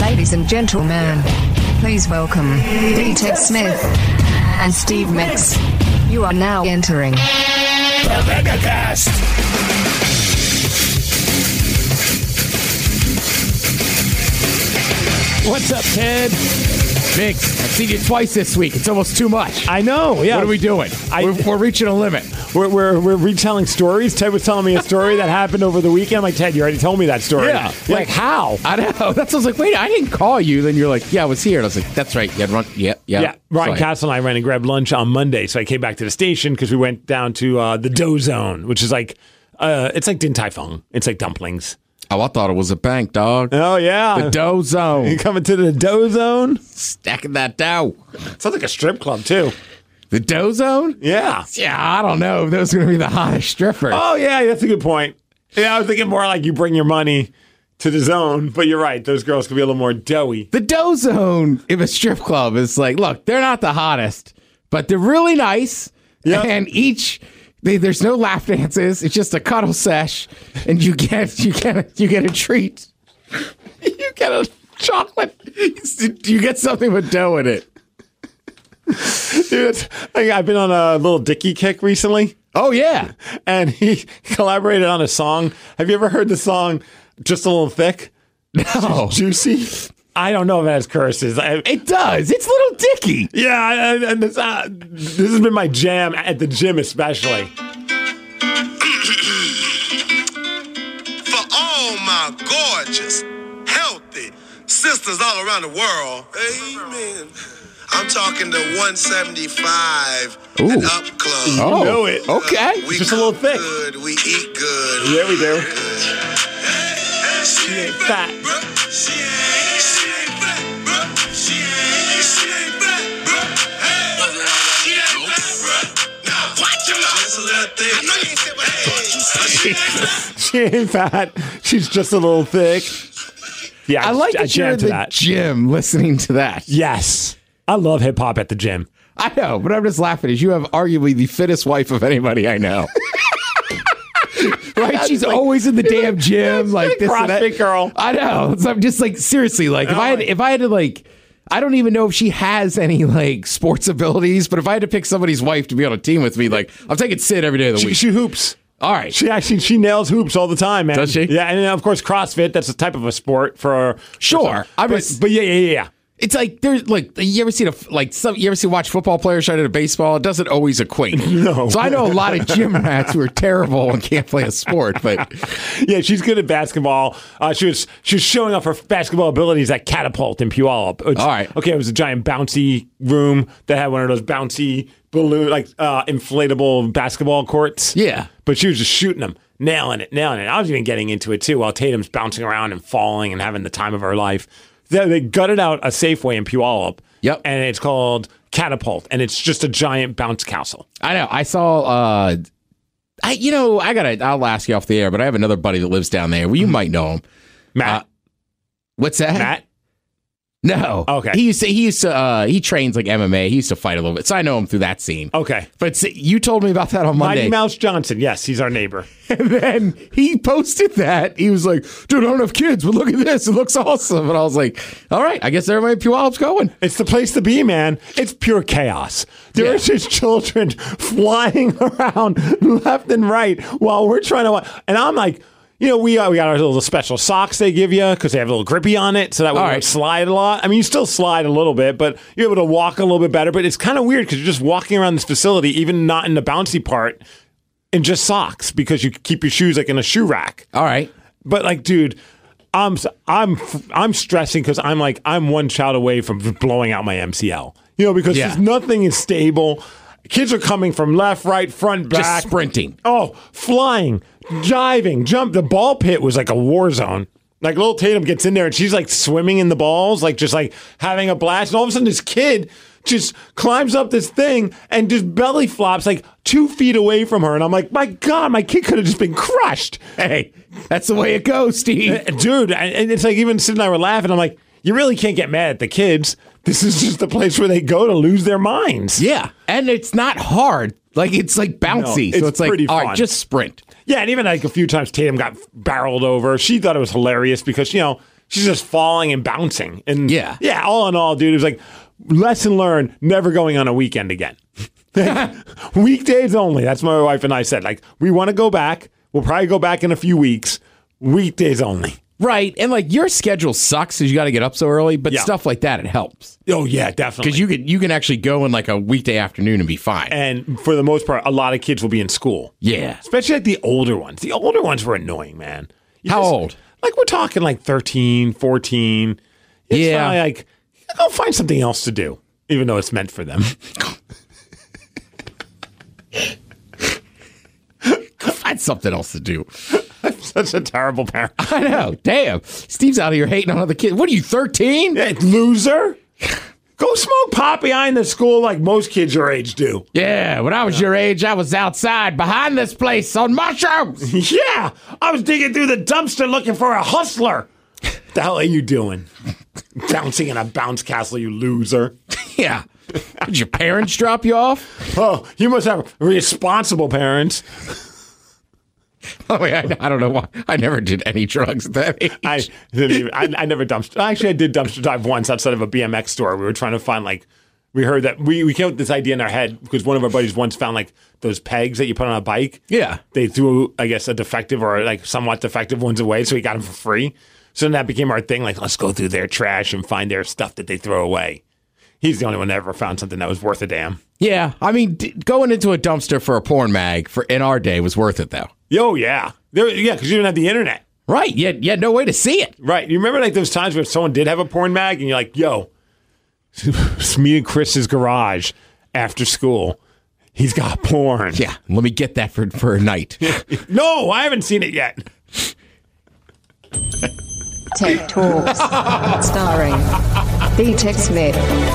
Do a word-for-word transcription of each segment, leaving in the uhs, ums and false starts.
Ladies and gentlemen, please welcome D-Ted Smith and Steve Mix. You are now entering the Megacast. What's up, Ted? Mix, I've seen you twice this week. It's almost too much. I know, yeah. What are we doing? I, we're, we're reaching a limit. We're, we're we're retelling stories. Ted was telling me a story that happened over the weekend. I'm like, Ted, you already told me that story. Yeah. Like, like how? I know. That's I was like, wait, I didn't call you. Then you're like, yeah, I was here. And I was like, that's right. You had run. Yeah, yeah. Yeah. Ryan Sorry. Castle and I ran and grabbed lunch on Monday, so I came back to the station because we went down to uh, the Dough Zone, which is like, uh, it's like Din Tai Fung. It's like dumplings. Oh, I thought it was a bank, dog. Oh, yeah. The Dough Zone. You coming to the Dough Zone? Stacking that dough. Sounds like a strip club, too. The Dough Zone? Yeah. Yeah, I don't know if those are going to be the hottest strippers. Oh, yeah, that's a good point. Yeah, I was thinking more like you bring your money to the zone, but you're right. Those girls could be a little more doughy. The Dough Zone in a strip club is like, look, they're not the hottest, but they're really nice. Yep. And each... They, there's no lap dances. It's just a cuddle sesh, and you get you get a, you get a treat. You get a chocolate. You get something with dough in it. Dude, I've been on a little Dicky kick recently. Oh yeah, and he collaborated on a song. Have you ever heard the song "Just a Little Thick"? No, Juicy. I don't know if that has curses. I, it does. It's Little Dicky. Yeah, and, and this, uh, this has been my jam at the gym, especially. For all my gorgeous, healthy sisters all around the world, amen. I'm talking the one seventy-five Ooh. and up club. Oh, you know it. Okay. We Just a little thick. Good. We eat good. Yeah, we do. Good. Hey, She ain't fat. bro. She ain't, she ain't fat, bro. She ain't, she ain't fat, bro. Hey, she ain't fat, bro. Now, watch your mouth. Just a little thick. I know you ain't said what I thought you said. She ain't fat. She ain't fat. She's just a little thick. Yeah, I like I that you're in jammed to the that. gym listening to that. Yes. I love hip hop at the gym. I know, but I'm just laughing as you have arguably the fittest wife of anybody I know. Right? She's like, always in the damn gym, like like this and that. CrossFit girl. I know. So I'm just like, seriously, like if Oh I had, my- if I had to like, I don't even know if she has any like sports abilities, but if I had to pick somebody's wife to be on a team with me, like I'm taking Sid every day of the She, week. she hoops. All right. She actually she nails hoops all the time, man. Does she? Yeah, and then of course CrossFit. That's a type of a sport for Sure. For, I but, was- but yeah, yeah, yeah, yeah. It's like there's like you ever seen a like some you ever see watch football players try to do baseball? It doesn't always equate. No. So I know a lot of gym rats who are terrible and can't play a sport, but Yeah, she's good at basketball. Uh, she was she was showing off her basketball abilities at Catapult in Puyallup. Which, All right. Okay, it was a giant bouncy room that had one of those bouncy balloon, like uh, inflatable basketball courts. yeah. But she was just shooting them, nailing it, nailing it. I was even getting into it too while Tatum's bouncing around and falling and having the time of her life. They, they gutted out a Safeway in Puyallup. Yep. And it's called Catapult, and it's just a giant bounce castle. I know. I saw. Uh, I you know I gotta. I'll ask you off the air, but I have another buddy that lives down there. Well, you might know him. Matt. Uh, What's that? Matt? No. Okay. He used to. He used to. Uh, he trains like M M A. He used to fight a little bit, so I know him through that scene. Okay. But see, you told me about that on Monday. Mighty Mouse Johnson. Yes, he's our neighbor. And then he posted that. He was like, dude, I don't have kids, but look at this. It looks awesome. And I was like, all right, I guess everybody in Puyallup's going. It's the place to be, man. It's pure chaos. There's Yeah. just children flying around left and right while we're trying to watch. And I'm like, you know, we, uh, we got our little special socks they give you because they have a little grippy on it so that we All don't right. slide a lot. I mean, you still slide a little bit, but you're able to walk a little bit better. But it's kind of weird because you're just walking around this facility, even not in the bouncy part, in just socks because you keep your shoes like in a shoe rack. All right. But like, dude, I'm I'm I'm stressing because I'm like I'm one child away from blowing out my M C L. You know, because Yeah. just nothing is stable. Kids are coming from left, right, front, back. Just sprinting. Oh, flying, diving, jump. The ball pit was like a war zone. Like little Tatum gets in there and she's like swimming in the balls, like just like having a blast. And all of a sudden, this kid just climbs up this thing and just belly flops like two feet away from her. And I'm like, my God, my kid could have just been crushed. Hey, that's the way it goes, Steve. Uh, Dude, and and it's like even Sid and I were laughing. I'm like, you really can't get mad at the kids. This is just the place where they go to lose their minds. Yeah. And it's not hard. Like, it's like bouncy. No, so it's it's like, pretty all fun. right, just sprint. Yeah, and even like a few times Tatum got barreled over. She thought it was hilarious because, you know, she's just falling and bouncing. And Yeah. yeah, all in all, dude, it was like lesson learned, never going on a weekend again. Weekdays only. That's what my wife and I said. Like, we want to go back. We'll probably go back in a few weeks. Weekdays only. Right. And like your schedule sucks because you got to get up so early, but Yeah. stuff like that, it helps. Oh, yeah, definitely. Because you can, you can actually go in like a weekday afternoon and be fine. And for the most part, a lot of kids will be in school. Yeah. Especially like the older ones. The older ones were annoying, man. You How just- old? Like we're talking like thirteen, fourteen. It's Yeah. finally like, go find something else to do, even though it's meant for them. Find something else to do. Such a terrible parent. I know. Damn. Steve's out here hating on other kids. What are you, thirteen? Yeah, loser. Go smoke pot behind the school like most kids your age do. Yeah, when I was your age, I was outside behind this place on mushrooms. Yeah, I was digging through the dumpster looking for a hustler. What the hell are you doing? Bouncing in a bounce castle, you loser. Yeah. Did your parents drop you off? Oh, you must have responsible parents. Oh, wait, I, I don't know why. I never did any drugs at that age. I didn't even, I, I never dumpster. Actually, I did dumpster dive once outside of a B M X store. We were trying to find like, we heard that we, we came up with this idea in our head because one of our buddies once found like those pegs that you put on a bike. Yeah. They threw, I guess, a defective or like somewhat defective ones away, so we got them for free. So then that became our thing. Like, let's go through their trash and find their stuff that they throw away. He's the only one that ever found something that was worth a damn. Yeah, I mean, d- going into a dumpster for a porn mag for in our day was worth it, though. Yo, yeah. There, yeah, because you didn't have the internet. Right, you had, you had no way to see it. Right. You remember like those times where someone did have a porn mag and you're like, yo, it's me and Chris's garage after school. He's got porn. Yeah, let me get that for, for a night. No, I haven't seen it yet. Tech Talks. Starring B Tech Smith.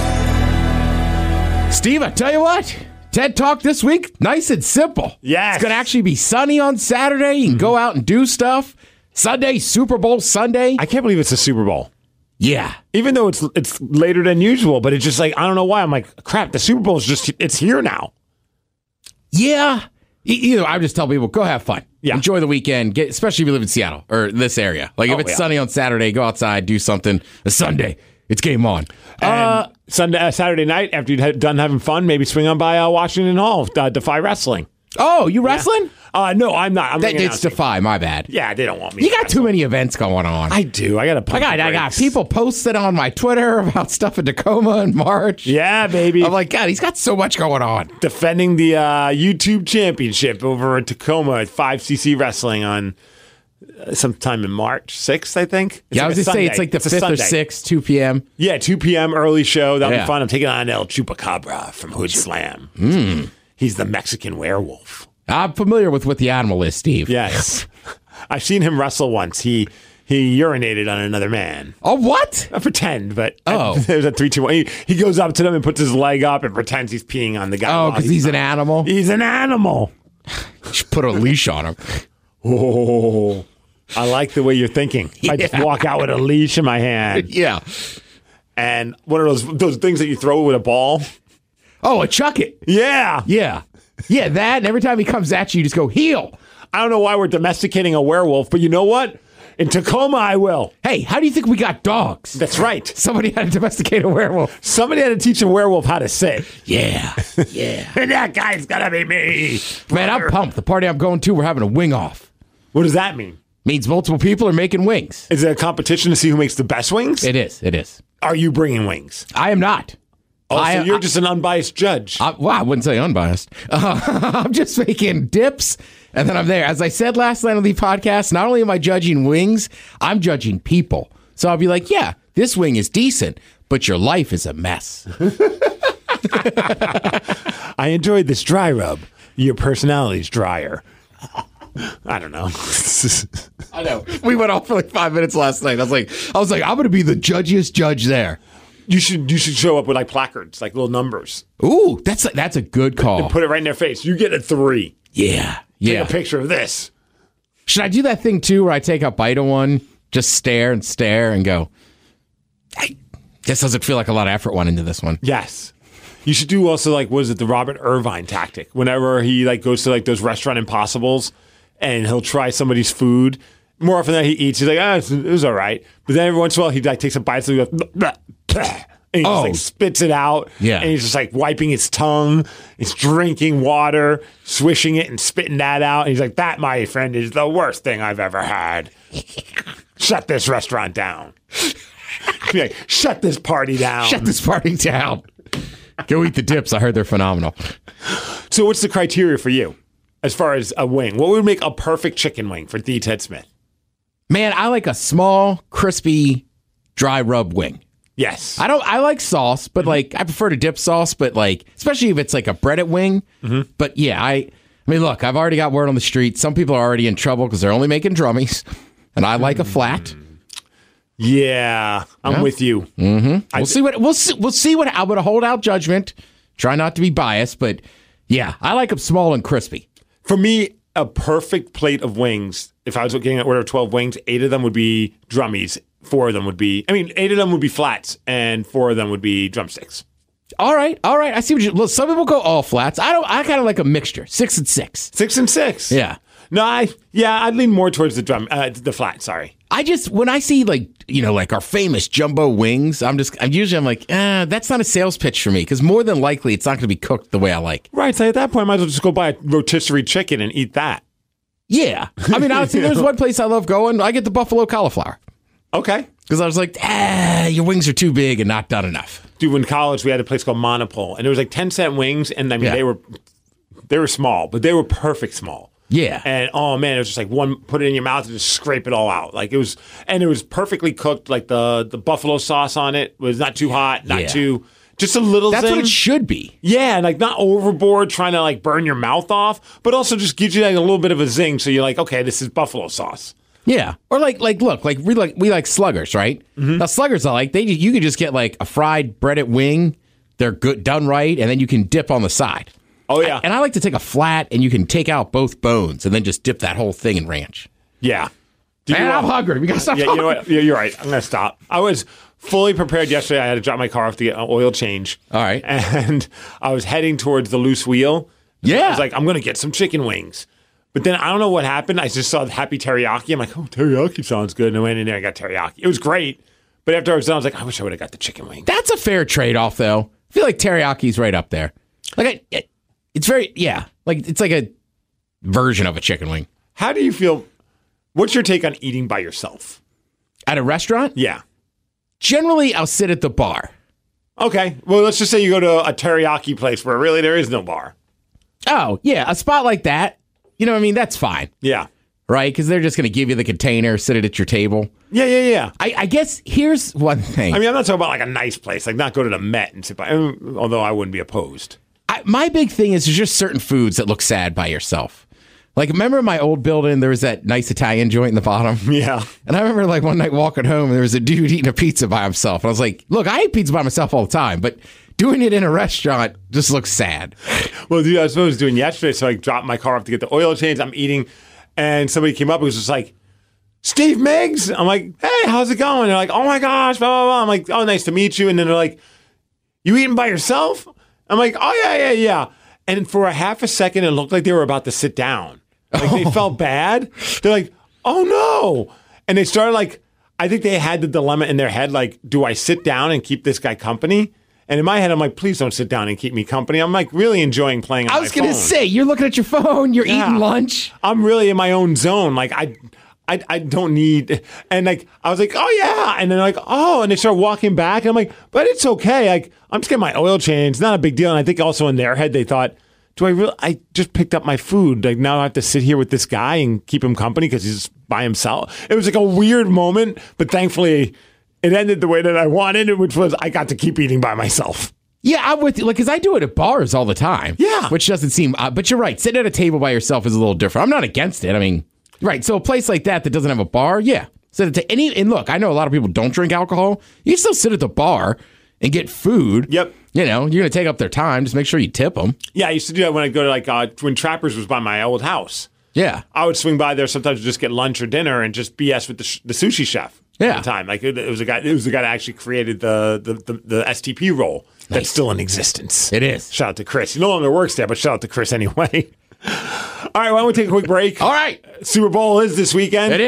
Steve, I tell you what, TED Talk this week, nice and simple. Yes. It's going to actually be sunny on Saturday. You can go out and do stuff. Sunday, Super Bowl Sunday. I can't believe it's a Super Bowl. Yeah. Even though it's it's later than usual, but it's just like, I don't know why. I'm like, crap, the Super Bowl is just, it's here now. Yeah. E- Either I would just tell people, go have fun. Yeah. Enjoy the weekend, get, especially if you live in Seattle or this area. Like if Oh, it's yeah. sunny on Saturday, go outside, do something. A Sunday, it's game on. And Uh, Sunday, uh, Saturday night, after you're done having fun, maybe swing on by uh, Washington Hall, uh, Defy Wrestling. oh, you wrestling? Uh, no, I'm not. I'm That, ringing it's out. Defy, my bad. Yeah, they don't want me. You to got wrestle. too many events going on. I do. I got to. I got, I got people posted on my Twitter about stuff in Tacoma in March. Yeah, baby. I'm like, God, he's got so much going on. Defending the uh, YouTube championship over at Tacoma at five C C Wrestling on uh, sometime in March sixth, I think. It's Yeah, I like was a going to say Sunday. it's like the It's a fifth or Sunday. sixth, two p.m. Yeah, two p.m. early show. That'll Yeah. be fun. I'm taking on El Chupacabra from Hood Slam. Hmm. He's the Mexican werewolf. I'm familiar with what the animal is, Steve. Yes. I've seen him wrestle once. He he urinated on another man. Oh, what? I pretend, but Oh. there's a three, two, one. He, he goes up to them and puts his leg up and pretends he's peeing on the guy. Oh, while because he's an not. animal? He's an animal. You should put a leash on him. Oh, I like the way you're thinking. I just Yeah. walk out with a leash in my hand Yeah. and one of those those things that you throw with a ball. Oh, a chuck it. Yeah. Yeah. Yeah, that. And every time he comes at you, you just go, heel. I don't know why we're domesticating a werewolf, but you know what? In Tacoma, I will. Hey, how do you think we got dogs? That's right. Somebody had to domesticate a werewolf. Somebody had to teach a werewolf how to sit. Yeah. Yeah. And that guy's gonna be me. Man, I'm pumped. The party I'm going to, we're having a wing off. What does that mean? Means multiple people are making wings. Is it a competition to see who makes the best wings? It is. It is. Are you bringing wings? I am not. Oh, I, so you're I- just an unbiased judge. I, well, I wouldn't say unbiased. Uh, I'm just making dips, and then I'm there. As I said last night on the podcast, not only am I judging wings, I'm judging people. So I'll be like, yeah, this wing is decent, but your life is a mess. I enjoyed this dry rub. Your personality's drier. I don't know. I know. We went off for like five minutes last night. I was like, I was like, I'm going to be the judgiest judge there. You should you should show up with like placards, like little numbers. Ooh, that's a, that's a good call. Put it right in their face. You get a three. Yeah, Take yeah. a picture of this. Should I do that thing too, where I take a bite of one, just stare and stare and go, hey, this doesn't feel like a lot of effort went into this one. Yes. You should do also like, what is it, the Robert Irvine tactic? Whenever he like goes to like those restaurant impossibles and he'll try somebody's food, more often than he eats, he's like, ah, oh, it was all right. But then every once in a while, he like takes a bite, so he goes, bleh, bleh, and he Oh. just like spits it out. Yeah. And he's just like wiping his tongue. He's drinking water, swishing it, and spitting that out. And he's like, that, my friend, is the worst thing I've ever had. Shut this restaurant down. Be like, shut this party down. Shut this party down. Go eat the dips. I heard they're phenomenal. So what's the criteria for you as far as a wing? What would make a perfect chicken wing for D. Ted Smith? Man, I like a small, crispy, dry rub wing. Yes. I don't. I like sauce, but like I prefer to dip sauce. But like, especially if it's like a breaded wing. Mm-hmm. But yeah, I. I mean, look, I've already got word on the street. Some people are already in trouble because they're only making drummies, and I like a flat. Yeah, I'm Yeah. with you. Mm-hmm. We'll see what we'll see. We'll see what. I'm gonna hold out judgment. Try not to be biased, but yeah, I like them small and crispy. For me, a perfect plate of wings, if I was getting an order of twelve wings, eight of them would be drummies. Four of them would be, I mean, eight of them would be flats, and four of them would be drumsticks. All right, all right. I see what you. Well, some people go all flats. I don't. I kind of like a mixture, six and six. Six and six. Yeah. No, I yeah, I'd lean more towards the drum, uh, the flat. Sorry. I just when I see like you know like our famous jumbo wings, I'm just I'm usually I'm like, ah, that's not a sales pitch for me because more than likely it's not going to be cooked the way I like. Right. So at that point, I might as well just go buy a rotisserie chicken and eat that. Yeah, I mean honestly, there's one place I love going. I get the buffalo cauliflower Okay. because I was like, ah, your wings are too big and not done enough. Dude, in college, we had a place called Monopole, and it was like ten cent wings, and I mean, Yeah. they were they were small, but they were perfect small. Yeah. And oh man, it was just like one, put it in your mouth and just scrape it all out. Like it was, and it was perfectly cooked. Like the the buffalo sauce on it was not too hot, not Yeah. too, just a little. That's thing. what it should be. Yeah, and like not overboard, trying to like burn your mouth off, but also just gives you like a little bit of a zing. So you're like, okay, this is buffalo sauce. Yeah, or like like look, like we like we like sluggers, right? Mm-hmm. Now sluggers, I like they you could just get like a fried breaded wing. They're good, done right, and then you can dip on the side. Oh yeah, And I like to take a flat, and you can take out both bones, and then just dip that whole thing in ranch. yeah. Do Man, you I'm want- hungry. We gotta stop Yeah, talking. you know what? Yeah, you're right. I'm gonna stop. I was fully prepared yesterday. I had to drop my car off to get an oil change. All right. And I was heading towards the loose wheel. Yeah. I was like, I'm gonna get some chicken wings. But then I don't know what happened. I just saw the Happy Teriyaki. I'm like, oh, teriyaki sounds good. And I went in there and got teriyaki. It was great. But after I was done, I was like, I wish I would have got the chicken wing. That's a fair trade off, though. I feel like teriyaki's right up there. Like I, it, it's very yeah, like it's like a version of a chicken wing How do you feel? What's your take on eating by yourself? at a restaurant. Yeah. Generally, I'll sit at the bar. Okay. Well, let's just say you go to a teriyaki place where really there is no bar. Oh yeah, a spot like that. You know what I mean? That's fine. Yeah. Right? Because they're just going to give you the container, sit it at your table. Yeah, yeah, yeah. I, I guess here's one thing. I mean, I'm not talking about like a nice place, like not go to the Met and sit by, although I wouldn't be opposed. I, my big thing is there's just certain foods that look sad by yourself. Like, remember in my old building, there was that nice Italian joint in the bottom? Yeah. And I remember like one night walking home and there was a dude eating a pizza by himself. And I was like, look, I eat pizza by myself all the time, but doing it in a restaurant just looks sad. Well, dude, I was supposed to doing yesterday, so I dropped my car off to get the oil change. I'm eating, and somebody came up and was just like, Steve Miggs. I'm like, hey, how's it going? They're like, oh my gosh, blah, blah, blah. I'm like, oh, nice to meet you. And then they're like, you eating by yourself? I'm like, oh, yeah, yeah, yeah. And for a half a second, it looked like they were about to sit down. Like they felt bad. They're like, oh no. And they started like, I think they had the dilemma in their head, like, do I sit down and keep this guy company? And in my head, I'm like, please don't sit down and keep me company. I'm like really enjoying playing on I was my going to phone. say, you're looking at your phone, you're Yeah. eating lunch. I'm really in my own zone. Like I, I, I don't need. And like I was like, oh yeah. And then like, oh, and they start walking back. And I'm like, but it's okay. Like I'm just getting my oil change. It's not a big deal. And I think also in their head they thought, do I really? I just picked up my food. Like now I have to sit here with this guy and keep him company because he's by himself. It was like a weird moment, but thankfully it ended the way that I wanted, which was I got to keep eating by myself. Yeah, I'm with you. Like, because I do it at bars all the time. Yeah. Which doesn't seem, uh, but you're right. Sitting at a table by yourself is a little different. I'm not against it. I mean, right. So a place like that that doesn't have a bar, yeah. Sit at the, any, and look, I know a lot of people don't drink alcohol. You can still sit at the bar and get food. Yep. You know, you're going to take up their time. Just make sure you tip them. Yeah, I used to do that when I go to like uh, when Trappers was by my old house. Yeah. I would swing by there sometimes to just get lunch or dinner and just B S with the, sh- the sushi chef. Yeah. At the time, like it, it was a guy. It was the guy that actually created the the, the, the S T P roll that's Nice. still in existence. It is. Shout out to Chris. He no longer works there, but shout out to Chris anyway. All right, why don't we take a quick break? All right. Super Bowl is this weekend. It is.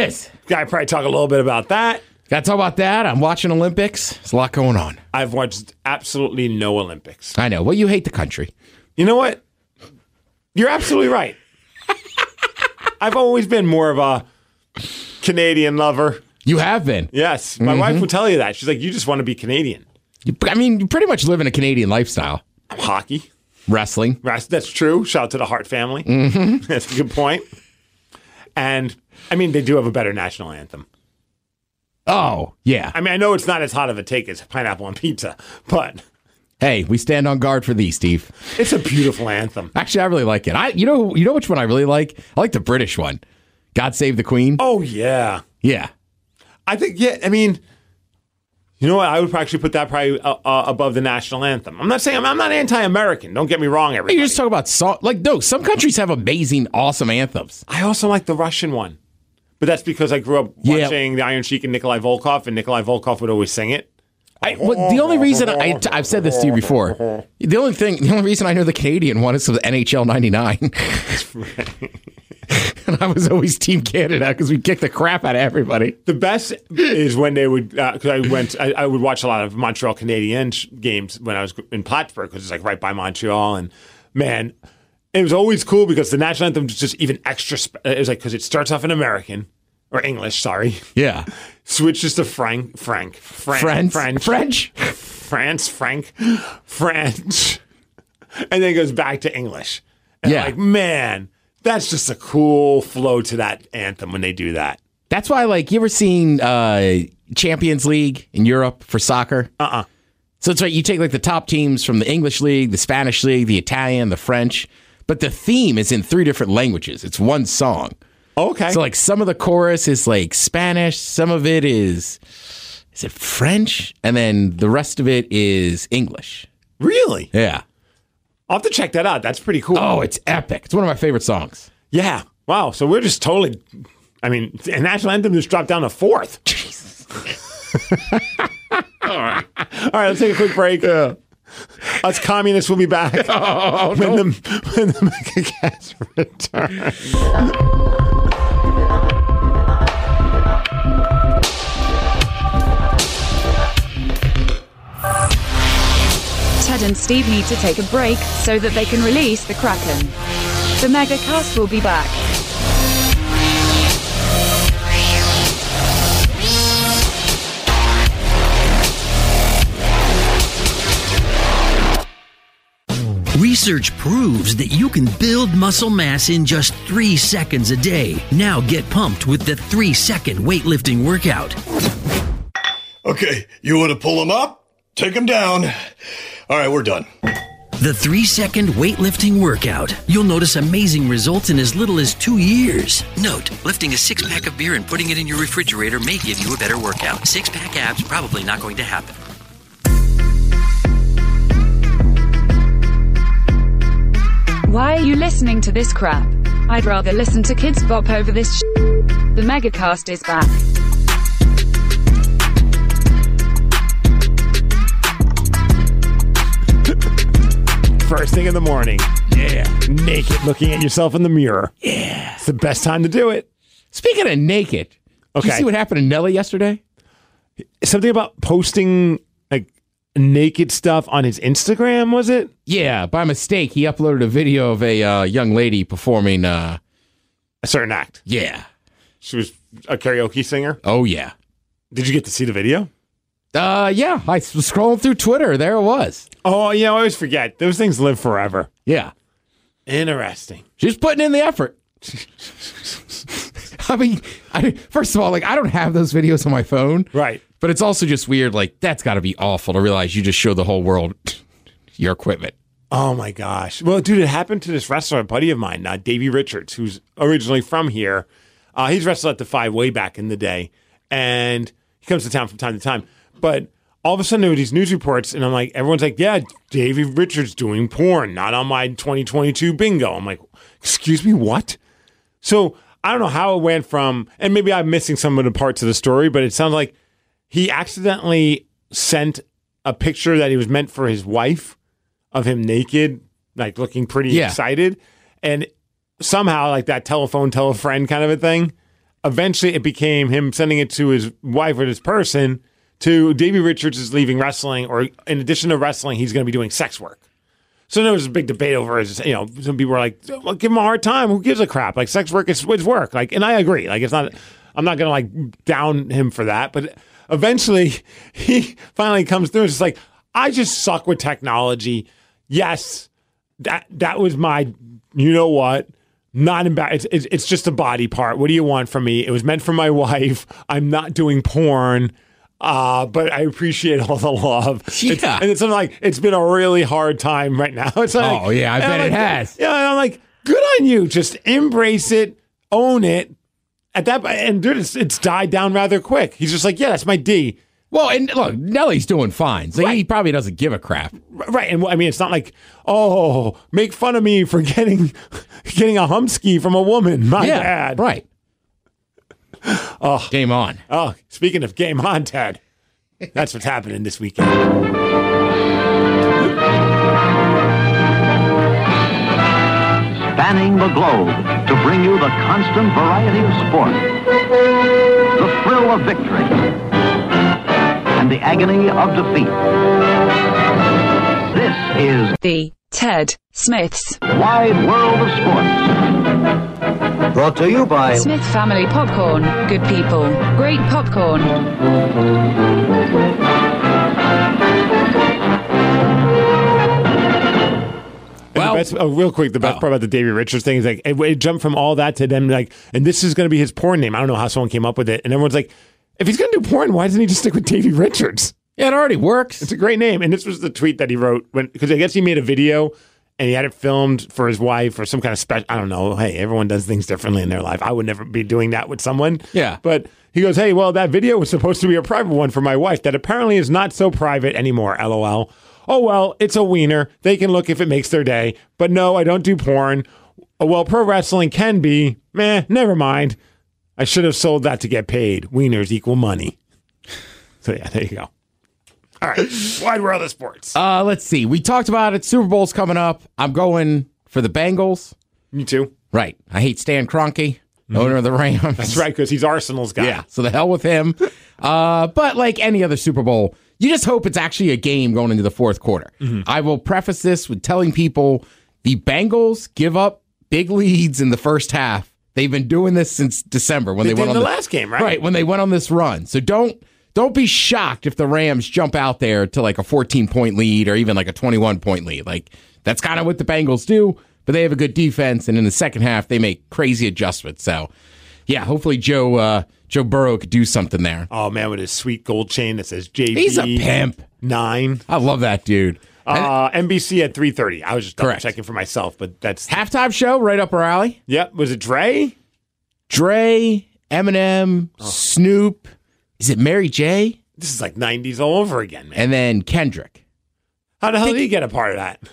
Gotta probably talk a little bit about that. Got to talk about that. I'm watching Olympics. There's a lot going on. I've watched absolutely no Olympics. I know. Well, you hate the country. You know what? You're absolutely right. I've always been more of a Canadian lover. You have been. Yes. My mm-hmm. wife will tell you that. She's like, you just want to be Canadian. You, I mean, you pretty much live in a Canadian lifestyle. Hockey. Wrestling. That's true. Shout out to the Hart family. Mm-hmm. That's a good point. And, I mean, they do have a better national anthem. Oh, yeah. I mean, I know it's not as hot of a take as Pineapple on Pizza, but... Hey, we stand on guard for thee, Steve. It's a beautiful anthem. Actually, I really like it. I, you know, you know which one I really like? I like the British one. God Save the Queen. Oh, yeah. Yeah. I think, yeah, I mean, you know what? I would actually put that probably uh, uh, above the national anthem. I'm not saying, I'm, I'm not anti-American. Don't get me wrong, everybody. You just talk about, song, like, no, some countries have amazing, awesome anthems. I also like the Russian one. But that's because I grew up watching yeah. the Iron Sheik and Nikolai Volkov, and Nikolai Volkov would always sing it. I, well, the only reason I, I've said this to you before, the only thing, the only reason I know the Canadian one is for the N H L ninety-nine. And I was always Team Canada because we kicked the crap out of everybody. The best is when they would, because uh, I went, I, I would watch a lot of Montreal Canadiens games when I was in Plattsburgh because it's like right by Montreal, and man, it was always cool because the national anthem was just even extra. Spe- it was like because it starts off in American. Or English, sorry. Yeah. Switches to Frank, Frank, Fran- French, French, French, France, Frank, French, and then goes back to English. And yeah. like, man, that's just a cool flow to that anthem when they do that. That's why, like, you ever seen uh, Champions League in Europe for soccer? Uh-uh. So it's right. You take like the top teams from the English League, the Spanish League, the Italian, the French, but the theme is in three different languages. It's one song. Okay. So like some of the chorus is like Spanish, some of it is is it French, and then the rest of it is English. Really? Yeah. I'll have to check that out. That's pretty cool. Oh, it's epic. It's one of my favorite songs. Yeah. Wow. So we're just totally, I mean, a national anthem just dropped down to fourth. Jesus. All right. All right, let's take a quick break. Yeah. Us communists will be back oh, when, no. the, when the MegaCast returns. Ted and Steve need to take a break so that they can release the Kraken. The MegaCast will be back. Research proves that you can build muscle mass in just three seconds a day. Now get pumped with the three-second weightlifting workout. Okay, you want to pull them up? Take them down. All right, we're done. The three-second weightlifting workout. You'll notice amazing results in as little as two years. Note, lifting a six-pack of beer and putting it in your refrigerator may give you a better workout. Six-pack abs, probably not going to happen. Why are you listening to this crap? I'd rather listen to Kids Bop over this sh**. The MegaCast is back. First thing in the morning. Yeah. Naked, looking at yourself in the mirror. Yeah. It's the best time to do it. Speaking of naked, okay. Did you see what happened to Nelly yesterday? Something about posting like naked stuff on his Instagram, was it? Yeah, by mistake, he uploaded a video of a uh, young lady performing. Uh, a certain act. Yeah. She was a karaoke singer? Oh, yeah. Did you get to see the video? Uh, yeah, I was scrolling through Twitter. There it was. Oh, yeah, I always forget. Those things live forever. Yeah. Interesting. She's putting in the effort. I mean, I, first of all, like, I don't have those videos on my phone. Right. But it's also just weird. Like, that's got to be awful to realize you just show the whole world your equipment. Oh, my gosh. Well, dude, it happened to this wrestler, a buddy of mine, uh, Davey Richards, who's originally from here. Uh, he's wrestled at the Five way back in the day. And he comes to town from time to time. But all of a sudden there were these news reports, and I'm like, everyone's like, yeah, Davey Richards doing porn, not on my twenty twenty-two bingo. I'm like, excuse me, what? So I don't know how it went from, and maybe I'm missing some of the parts of the story, but it sounds like he accidentally sent a picture that he was meant for his wife of him naked, like looking pretty yeah. excited. And somehow, like that telephone, tell a friend kind of a thing, eventually it became him sending it to his wife or his person to Davey Richards is leaving wrestling, or in addition to wrestling, he's going to be doing sex work. So there was a big debate over his, you know, some people were like, well, give him a hard time. Who gives a crap? Like, sex work is, is work. Like, and I agree. Like, it's not, I'm not going to like down him for that. But eventually he finally comes through. It's just like, I just suck with technology. Yes, that that was my, you know what? Not embarrassed. It's, it's, it's just a body part. What do you want from me? It was meant for my wife. I'm not doing porn. Uh, but I appreciate all the love. Yeah. It's, and it's something like, it's been a really hard time right now. It's like, Oh, yeah, I bet like, it has. Yeah, and I'm like, good on you. Just embrace it, own it. At that, and dude, it's, it's died down rather quick. He's just like, yeah, that's my D. Well, and look, Nelly's doing fine. So Right. he probably doesn't give a crap. Right. And I mean, it's not like, oh, make fun of me for getting getting a humski from a woman. My yeah, bad. right. Oh. Game on. Oh, speaking of game on, Ted, that's what's happening this weekend. Spanning the globe to bring you the constant variety of sport, the thrill of victory, and the agony of defeat. This is The Ted Smith's Wide World of Sports. Brought to you by Smith Family Popcorn. Good people, great popcorn. Well, the best, oh, real quick, the best oh. part about the Davey Richards thing is like it, it jumped from all that to them like, and this is going to be his porn name. I don't know how someone came up with it, and everyone's like, if he's going to do porn, why doesn't he just stick with Davey Richards? Yeah, it already works. It's a great name, and this was the tweet that he wrote when because I guess he made a video and he had it filmed for his wife or some kind of special. I don't know. Hey, everyone does things differently in their life. I would never be doing that with someone. Yeah. But he goes, hey, well, that video was supposed to be a private one for my wife that apparently is not so private anymore, LOL. Oh, well, it's a wiener. They can look if it makes their day. But no, I don't do porn. Oh, well, pro wrestling can be. Meh, never mind. I should have sold that to get paid. Wieners equal money. So, yeah, there you go. All right. Wide world of sports. Uh, let's see. We talked about it. Super Bowl's coming up. I'm going for the Bengals. Me too. Right. I hate Stan Kroenke, owner of the Rams. That's right, because he's Arsenal's guy. Yeah. So the hell with him. Uh, but like any other Super Bowl, you just hope it's actually a game going into the fourth quarter. Mm-hmm. I will preface this with telling people the Bengals give up big leads in the first half. They've been doing this since December when They they, did went in on the last game, right? Right, when they went on this run. So don't don't be shocked if the Rams jump out there to like a fourteen-point lead or even like a twenty-one-point lead. Like that's kind of what the Bengals do, but they have a good defense, and in the second half they make crazy adjustments. So, yeah, hopefully Joe uh, Joe Burrow could do something there. Oh, man, with his sweet gold chain that says J B. He's a pimp. Nine. I love that dude. Uh, N B C at three thirty. I was just double Correct. checking for myself, but that's... Halftime show right up our alley. Yep. Was it Dre? Dre, Eminem, Oh. Snoop. Is it Mary J? This is like nineties all over again, man. And then Kendrick. How the hell did he get a part of that?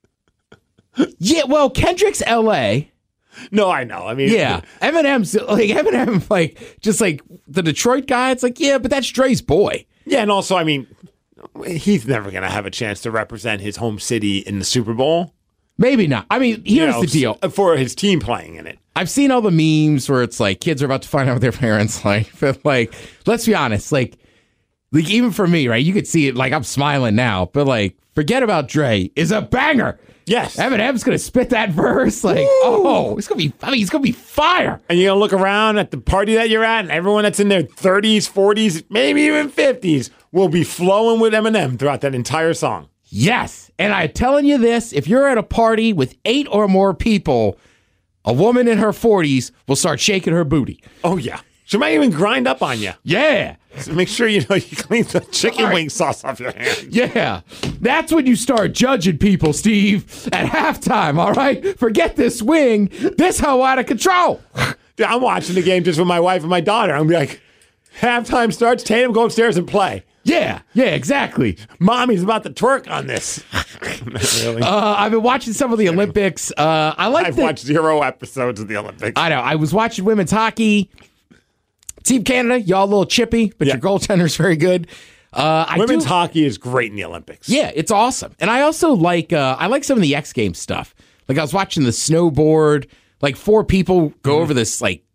Yeah, well, Kendrick's L A. No, I know. I mean... Yeah. Eminem's like Eminem, like just like the Detroit guy. It's like, yeah, but that's Dre's boy. Yeah, and also, I mean, he's never going to have a chance to represent his home city in the Super Bowl. Maybe not. I mean, here's You know, the deal. For his team playing in it. I've seen all the memes where it's like kids are about to find out what their parents like. But like, let's be honest, like, like even for me, right? You could see it. Like I'm smiling now, but like, forget about Dre is a banger. Yes. Eminem's gonna spit that verse. Like, oh, it's gonna be. I mean, it's gonna be fire. And you're going to look around at the party that you're at, and everyone that's in their thirties, forties, maybe even fifties will be flowing with Eminem throughout that entire song. Yes, and I'm telling you this: if you're at a party with eight or more people, a woman in her forties will start shaking her booty. Oh, yeah. She might even grind up on you. Yeah. So make sure you know you clean the chicken Right. wing sauce off your hands. Yeah, that's when you start judging people, Steve, at halftime, all right? Forget this wing. This hoe out of control. Dude, I'm watching the game just with my wife and my daughter. I'm like, halftime starts, Tatum, go upstairs and play. Yeah, yeah, exactly. Mommy's about to twerk on this. Not really. Uh, I've been watching some of the Olympics. Uh, I like I've the, watched zero episodes of the Olympics. I know. I was watching women's hockey. Team Canada, y'all a little chippy, but Yeah. your goaltender's very good. Uh, I Women's do, hockey is great in the Olympics. Yeah, it's awesome. And I also like uh, I like some of the X Games stuff. Like I was watching the snowboard, like four people go over this like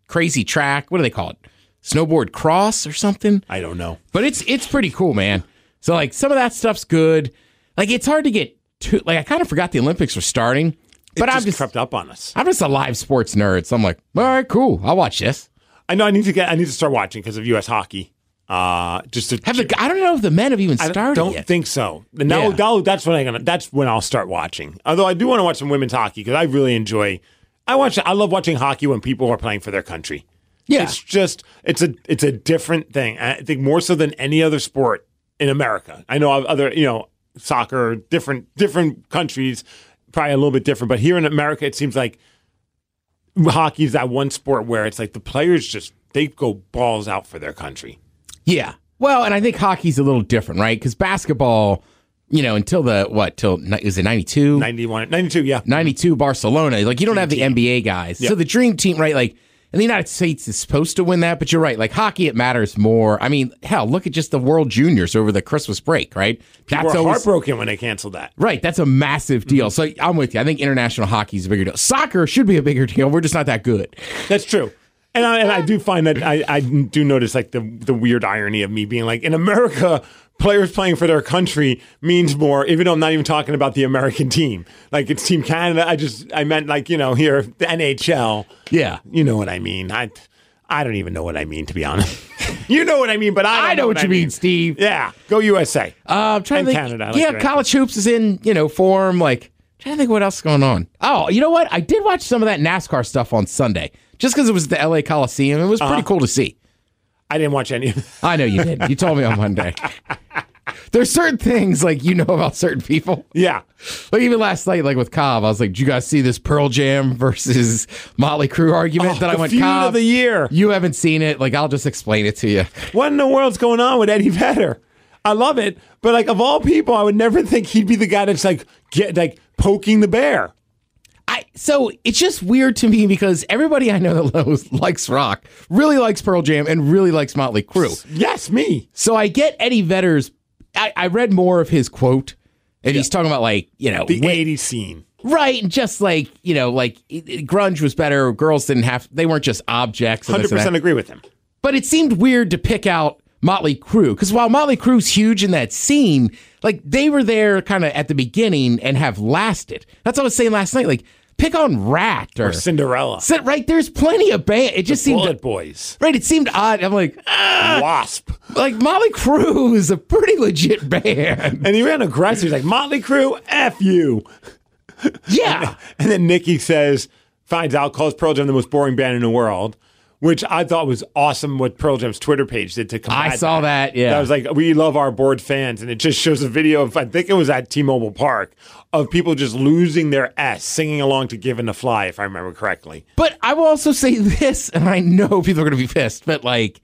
crazy track. What do they call it? Snowboard cross or something? I don't know. But it's it's pretty cool, man. So like some of that stuff's good. Like it's hard to get too like I kind of forgot the Olympics were starting. It But just I'm just crept up on us. I'm just a live sports nerd. So I'm like, all right, cool. I'll watch this. I know I need to get I need to start watching because of U S hockey. Uh, just to Have the I don't know if the men have even I started don't yet. think so. No, Yeah. no, that's when I'm gonna. That's when I'll start watching. Although I do want to watch some women's hockey because I really enjoy. I watch. I love watching hockey when people are playing for their country. Yeah. It's just it's a it's a different thing. I think more so than any other sport in America. I know other you know soccer, different different countries, probably a little bit different. But here in America, it seems like hockey is that one sport where it's like the players just they go balls out for their country. Yeah. Well, and I think hockey's a little different, right? Because basketball, you know, until the, what, till, is it ninety-two? ninety-one, ninety-two, yeah. ninety-two Barcelona. Like, you don't have the N B A guys. Yep. So the dream team, right? Like, and the United States is supposed to win that, but you're right. Like, hockey, it matters more. I mean, hell, look at just the World Juniors over the Christmas break, right? People were heartbroken when they canceled that. Right. That's a massive deal. So I'm with you. I think international hockey is a bigger deal. Soccer should be a bigger deal. We're just not that good. That's true. And I, and I do find that I, I do notice like the the weird irony of me being like in America, players playing for their country means more, even though I'm not even talking about the American team. Like it's Team Canada. I just I meant like, you know, here the N H L. Yeah. You know what I mean. I I don't even know what I mean, to be honest. You know what I mean, but I don't I know, know what, what you I mean, mean, Steve. Yeah. Go U S A. Uh, I'm trying And to think. Canada. I like yeah, that. college hoops is in, you know, form. Like, trying to think what else is going on. Oh, you know what? I did watch some of that NASCAR stuff on Sunday, just because it was the L A Coliseum. It was pretty Uh-huh. cool to see. I didn't watch any of it. I know you did. You told me on Monday. There's certain things like you know about certain people. Yeah. Like even last night, like with Cobb, I was like, "Did you guys see this Pearl Jam versus Motley Crue argument?" Oh, that I the went, feud "Cobb, of the year. You haven't seen it. Like I'll just explain it to you." What in the world's going on with Eddie Vedder? I love it, but like of all people, I would never think he'd be the guy that's like get like poking the bear. I so it's just weird to me because everybody I know that loves, likes rock really likes Pearl Jam and really likes Motley Crue. Yes, me. So I get Eddie Vedder's. I, I read more of his quote, and he's talking about like you know The when- eighties scene. right, and just like you know like it, it- grunge was better. Girls didn't have they weren't just objects. and one this hundred and percent that. agree with him. But it seemed weird to pick out Motley Crue because while Motley Crue's huge in that scene, like they were there kind of at the beginning and have lasted. That's what I was saying last night. Like pick on Rat or, Or Cinderella. Sit right. There's plenty of band. It just seemed Bullet Boys. right. It seemed odd. I'm like, ah, Wasp. like Motley Crue is a pretty legit band. And he ran aggressive. He's like, Motley Crue, F you. Yeah. And then Nikki says, finds out, calls Pearl Jam the most boring band in the world, which I thought was awesome what Pearl Jam's Twitter page did to combat I saw that, yeah. I was like, we love our bored fans. And it just shows a video of, I think it was at T-Mobile Park, of people just losing their S, singing along to Given to Fly, if I remember correctly. But I will also say this, and I know people are going to be pissed, but like,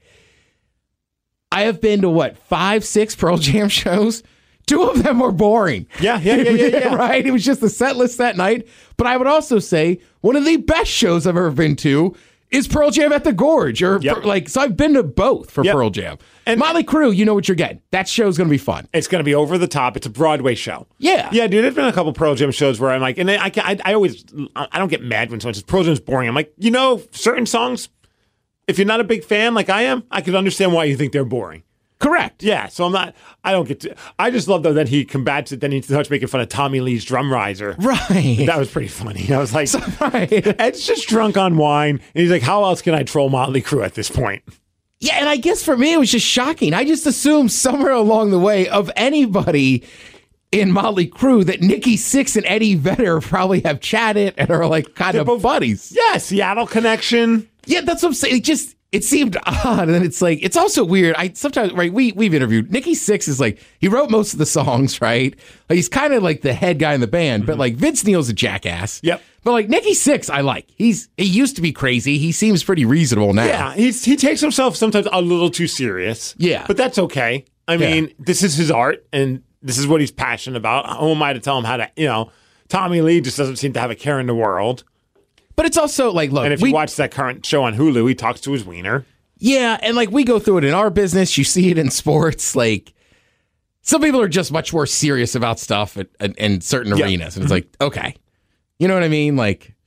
I have been to what, five, six Pearl Jam shows? Two of them were boring. Yeah, yeah, yeah, yeah, yeah. Right? It was just the set list that night. But I would also say one of the best shows I've ever been to is Pearl Jam at the Gorge. Or Yep. like, so I've been to both for Yep. Pearl Jam. And- And Motley Crue, you know what you're getting. That show's going to be fun. It's going to be over the top. It's a Broadway show. Yeah. Yeah, dude, there's been a couple Pearl Jam shows where I'm like, and I, I, I always, I don't get mad when someone says Pearl Jam's boring. I'm like, you know, certain songs, if you're not a big fan like I am, I can understand why you think they're boring. Correct. Yeah, so I'm not, I don't get to, I just love though that he combats it, then he starts making fun of Tommy Lee's drum riser. Right. That was pretty funny. I was like, right. Ed's just drunk on wine. And he's like, how else can I troll Motley Crue at this point? Yeah, and I guess for me, it was just shocking. I just assumed somewhere along the way of anybody in Motley Crue that Nikki Sixx and Eddie Vedder probably have chatted and are like kind They're of both- buddies. Yeah, Seattle connection. Yeah, that's what I'm saying. It just it seemed odd, and it's like it's also weird. I sometimes right we we've interviewed Nikki Sixx is like he wrote most of the songs, right? Like, he's kind of like the head guy in the band, but like Vince Neil's a jackass. Yep. But like Nikki Sixx, I like. He's he used to be crazy. He seems pretty reasonable now. Yeah, he's, he takes himself sometimes a little too serious. Yeah. But that's okay. I mean, this is his art, and this is what he's passionate about. Who am I to tell him how to, you know, Tommy Lee just doesn't seem to have a care in the world. But it's also like, look, And if we, you watch that current show on Hulu, he talks to his wiener. yeah, and like we go through it in our business. You see it in sports. Like some people are just much more serious about stuff at, at, in certain Yeah. arenas, and it's like, okay, you know what I mean? Like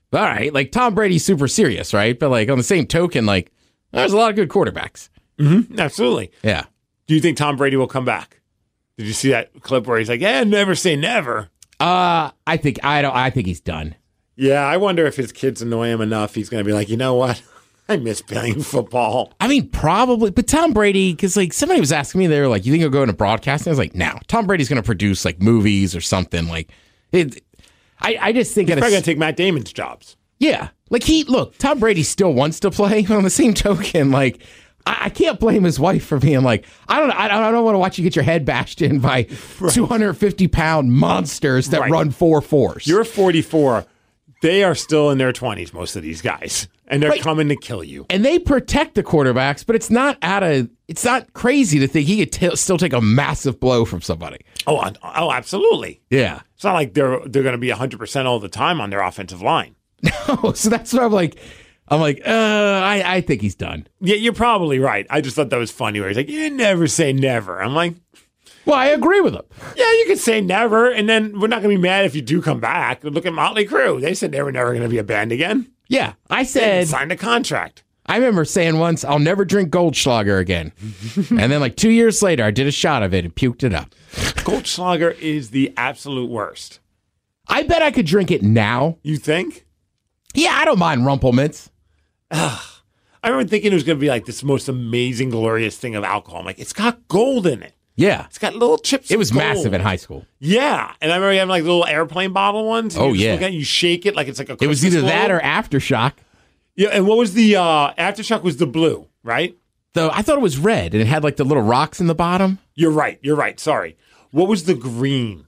All right, like Tom Brady's super serious, right? But like on the same token, like there's a lot of good quarterbacks. Mm-hmm. Absolutely. Yeah. Do you think Tom Brady will come back? Did you see that clip where he's like, "Yeah, never say never"? Uh, I think I don't. I think he's done. Yeah, I wonder if his kids annoy him enough. He's going to be like, you know what? I miss playing football. I mean, probably, but Tom Brady, because like somebody was asking me, they were like, "You think he'll go into broadcasting?" I was like, "No, Tom Brady's going to produce like movies or something." Like, it. I, I just think he's at probably a, going to take Matt Damon's jobs. Yeah, like he look, Tom Brady still wants to play. But on the same token, like I, I can't blame his wife for being like, I don't, I don't, I don't want to watch you get your head bashed in by right. two hundred fifty pound monsters that right. run four fours. You're forty-four. They are still in their twenties, most of these guys, and they're right. coming to kill you. And they protect the quarterbacks, but it's not out of, it's not crazy to think he could t- still take a massive blow from somebody. Oh, oh, absolutely. Yeah. It's not like they're they're going to be one hundred percent all the time on their offensive line. No, so that's what I'm like. I'm like, uh, I, I think he's done. Yeah, you're probably right. I just thought that was funny where he's like, you never say never. I'm like, well, I agree with him. Yeah, you could say never, and then we're not going to be mad if you do come back. Look at Motley Crue. They said they were never going to be a band again. Yeah, I said... signed a contract. I remember saying once, I'll never drink Goldschlager again. And then like two years later, I did a shot of it and puked it up. Goldschlager is the absolute worst. I bet I could drink it now. You think? Yeah, I don't mind Rumpelmints. Ugh. I remember thinking it was going to be like this most amazing, glorious thing of alcohol. I'm like, it's got gold in it. Yeah. It's got little chips. It was of gold. massive in high school. Yeah. And I remember having like little airplane bottle ones. Oh, yeah. At it, you shake it like it's like a Christmas It was either globe. that or Aftershock. Yeah. And what was the uh, Aftershock was the blue, right? Though I thought it was red and it had like the little rocks in the bottom. You're right. You're right. Sorry. What was the green?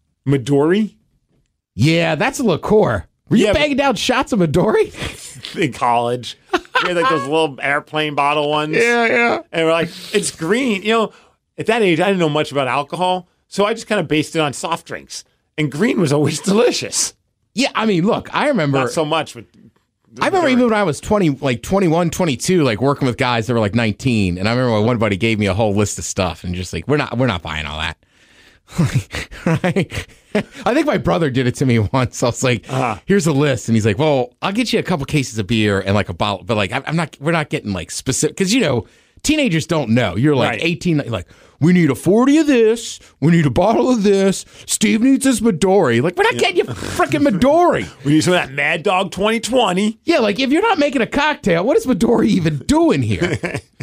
Midori? Yeah, that's a liqueur. Were you yeah, bagging down shots of Midori? In college. We had like those little airplane bottle ones. Yeah, yeah. And we're like, it's green. You know, at that age, I didn't know much about alcohol. So I just kind of based it on soft drinks. And green was always delicious. Yeah, I mean, look, I remember. Not so much with. I remember even when I was twenty, like twenty-one, twenty-two, like working with guys that were like nineteen. And I remember when one buddy gave me a whole list of stuff and just like, we're not, we're not buying all that. Right? I think my brother did it to me once. I was like, uh-huh. here's a list. And he's like, well, I'll get you a couple cases of beer and like a bottle. But like, I'm not, we're not getting like specific. Cause you know, teenagers don't know. You're like right. eighteen, like, we need a forty of this. We need a bottle of this. Steve needs his Midori. Like, we're not yeah. getting you freaking Midori. We need some of that Mad Dog twenty twenty. Yeah, like if you're not making a cocktail, what is Midori even doing here?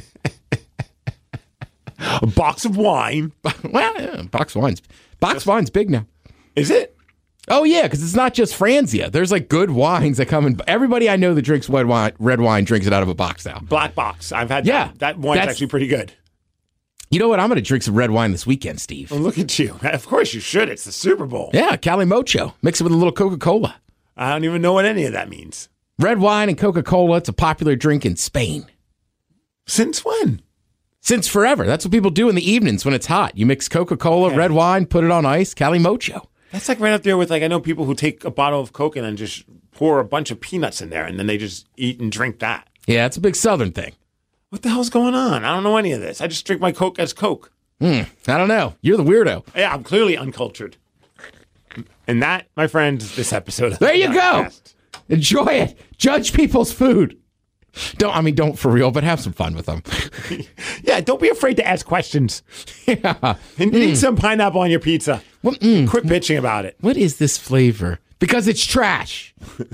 A box of wine. Well, yeah, box of wine's box of wine's big now. Is it? Oh yeah, because it's not just Franzia. There's like good wines that come in. Everybody I know that drinks red wine, red wine drinks it out of a box now. Black box. I've had yeah, that. That wine's actually pretty good. You know what? I'm going to drink some red wine this weekend, Steve. Well, look at you. Of course you should. It's the Super Bowl. Yeah, Cali Mocho. Mix it with a little Coca-Cola. I don't even know what any of that means. Red wine and Coca-Cola. It's a popular drink in Spain. Since when? Since forever. That's what people do in the evenings when it's hot. You mix Coca-Cola, okay. red wine, put it on ice, Cali Mocho. That's like right up there with, like, I know people who take a bottle of Coke and then just pour a bunch of peanuts in there and then they just eat and drink that. Yeah, it's a big Southern thing. What the hell's going on? I don't know any of this. I just drink my Coke as Coke. Hmm. I don't know. You're the weirdo. Yeah, I'm clearly uncultured. And that, my friend, is this episode of There you podcast. Go. Enjoy it. Judge people's food. Don't, I mean, don't for real, but have some fun with them. Yeah, don't be afraid to ask questions. Yeah. And mm. eat some pineapple on your pizza. Well, mm. Quit bitching about it. What is this flavor? Because it's trash.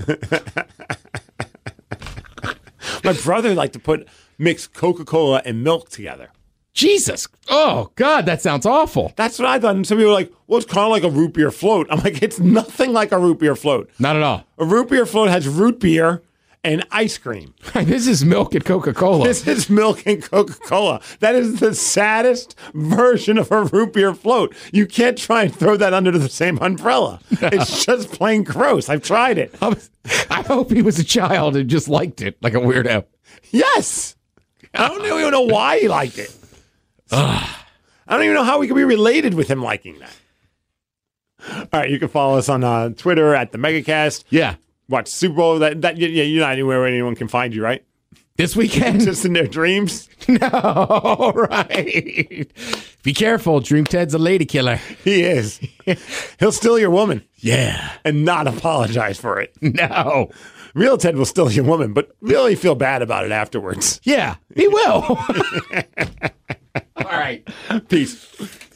My brother liked to put mix Coca-Cola and milk together. Jesus. Oh, God, that sounds awful. That's what I thought. And some people were like, well, it's kind of like a root beer float. I'm like, it's nothing like a root beer float. Not at all. A root beer float has root beer and ice cream. This is milk and Coca-Cola. This is milk and Coca-Cola. That is the saddest version of a root beer float. You can't try and throw that under the same umbrella. No. It's just plain gross. I've tried it. I hope he was a child and just liked it like a weirdo. Yes. I don't even know why he liked it. I don't even know how we could be related with him liking that. All right, you can follow us on uh, Twitter at the MegaCast. Yeah. Watch Super Bowl. That, that yeah, you're not anywhere where anyone can find you, right? This weekend? Just in their dreams? No, right. Be careful. Dream Ted's a lady killer. He is. He'll steal your woman. Yeah. And not apologize for it. No. Real Ted will steal your woman, but really feel bad about it afterwards. Yeah, he will. All right. Peace.